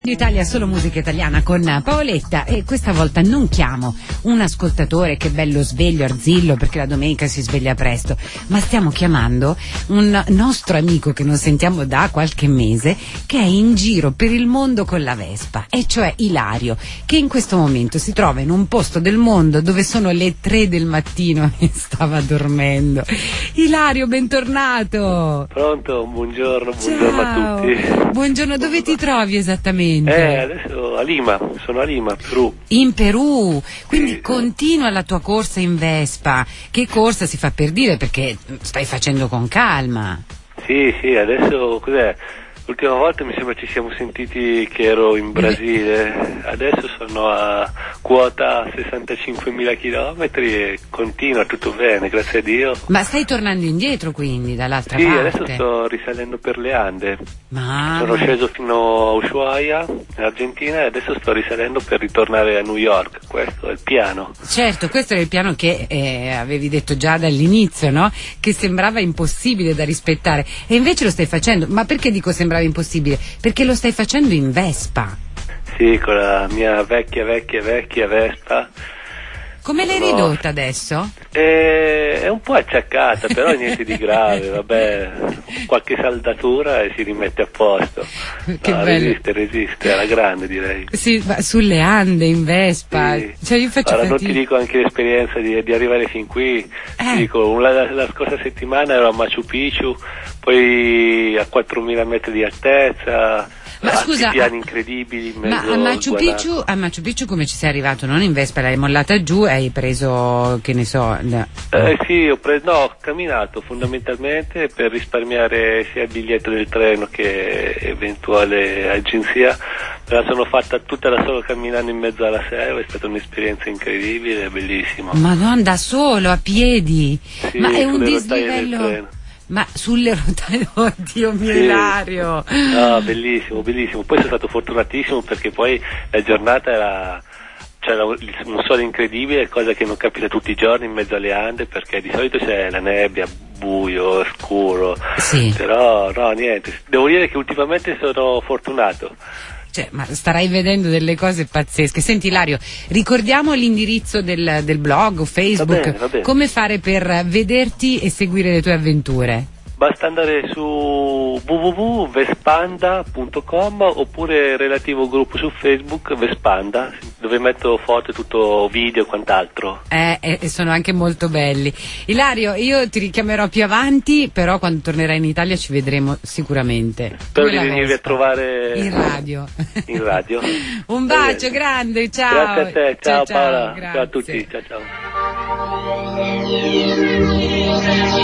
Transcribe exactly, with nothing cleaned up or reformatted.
Italia, solo musica italiana con Paoletta, e questa volta non chiamo un ascoltatore che è bello sveglio, arzillo, perché la domenica si sveglia presto, ma stiamo chiamando un nostro amico che non sentiamo da qualche mese, che è in giro per il mondo con la Vespa, e cioè Ilario, che in questo momento si trova in un posto del mondo dove sono le tre del mattino e stava dormendo. Ilario, bentornato! Pronto, buongiorno, buongiorno Ciao. a tutti. Buongiorno, dove ti trovi esattamente? Eh, adesso a Lima, sono a Lima, Perù. In Perù, quindi Sì. continua la tua corsa in Vespa. Che corsa, si fa per dire, perché stai facendo con calma. Sì, sì, adesso cos'è? L'ultima volta mi sembra ci siamo sentiti che ero in Brasile, adesso sono a quota sessantacinquemila chilometri e continua tutto bene, grazie a Dio. Ma stai tornando indietro quindi, dall'altra Sì, parte? adesso sto risalendo per le Ande. Ma... Sono sceso fino a Ushuaia, in Argentina, e adesso sto risalendo per ritornare a New York. Questo è il piano. Certo, questo era il piano che eh, avevi detto già dall'inizio, no? Che sembrava impossibile da rispettare, e invece lo stai facendo. Ma perché dico sembrava impossibile? Perché lo stai facendo in Vespa. Sì, con la mia vecchia, vecchia, vecchia Vespa. Come l'hai No. ridotta adesso? E è un po' acciaccata, però niente di grave, vabbè, qualche saldatura e si rimette a posto. Che No, bello. resiste, resiste, alla grande direi. Sì, ma sulle Ande in Vespa. Sì. Cioè io faccio Allora, non fatica. ti dico anche l'esperienza di, di arrivare fin qui, Eh. ti dico, la, la scorsa settimana ero a Machu Picchu, poi a quattromila metri di altezza. Ma alti scusa, piani incredibili in Ma mezzo a Machu, al Picchu, a Machu Picchu come ci sei arrivato? Non in Vespa, l'hai mollata giù e hai preso, che ne so... la- Eh sì, ho preso, no, ho camminato fondamentalmente per risparmiare sia il biglietto del treno che eventuale agenzia, me la sono fatta tutta da solo camminando in mezzo alla selva, è stata un'esperienza incredibile, bellissima. Madonna, da solo, a piedi? Sì, Ma è un sulle rotaie del dislivello... treno. Ma sulle rotaie... Oddio mio, Sì. Ilario! No, bellissimo, bellissimo. Poi sono stato fortunatissimo perché poi la giornata era... c'era un sole incredibile, cosa che non capita tutti i giorni in mezzo alle Ande, perché di solito c'è la nebbia, buio, scuro. Sì. Però no, niente. Devo dire che ultimamente sono fortunato. Cioè, ma starai vedendo delle cose pazzesche. Senti Ilario, ricordiamo l'indirizzo del, del blog o Facebook, Va bene, va bene. come fare per vederti e seguire le tue avventure? Basta andare su w w w punto vespanda punto com oppure relativo gruppo su Facebook Vespanda, dove metto foto e tutto video e quant'altro. Eh, e sono anche molto belli. Ilario, io ti richiamerò più avanti, però quando tornerai in Italia ci vedremo sicuramente. Spero Tu e di la venirvi a Vespa. trovare in radio. in radio. Un Va bacio bene. grande, ciao. Grazie a te, ciao, ciao, Paola, grazie. ciao a tutti, ciao ciao.